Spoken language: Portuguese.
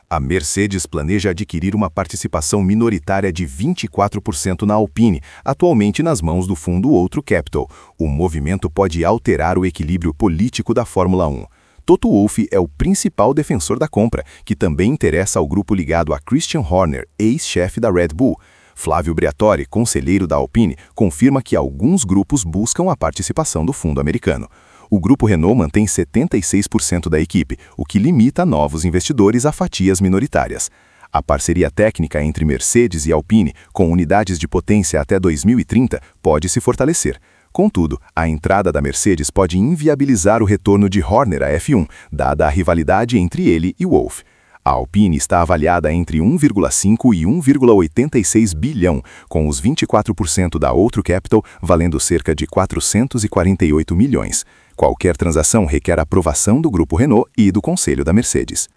A Mercedes planeja adquirir uma participação minoritária de 24% na Alpine, atualmente nas mãos do fundo Outro Capital. O movimento pode alterar o equilíbrio político da Fórmula 1. Toto Wolff é o principal defensor da compra, que também interessa ao grupo ligado a Christian Horner, ex-chefe da Red Bull. Flávio Briatore, conselheiro da Alpine, confirma que alguns grupos buscam a participação do fundo americano. O grupo Renault mantém 76% da equipe, o que limita novos investidores a fatias minoritárias. A parceria técnica entre Mercedes e Alpine, com unidades de potência até 2030, pode se fortalecer. Contudo, a entrada da Mercedes pode inviabilizar o retorno de Horner à F1, dada a rivalidade entre ele e Wolff. A Alpine está avaliada entre 1,5 e 1,86 bilhão, com os 24% da Outro Capital valendo cerca de 448 milhões. Qualquer transação requer aprovação do grupo Renault e do conselho da Mercedes.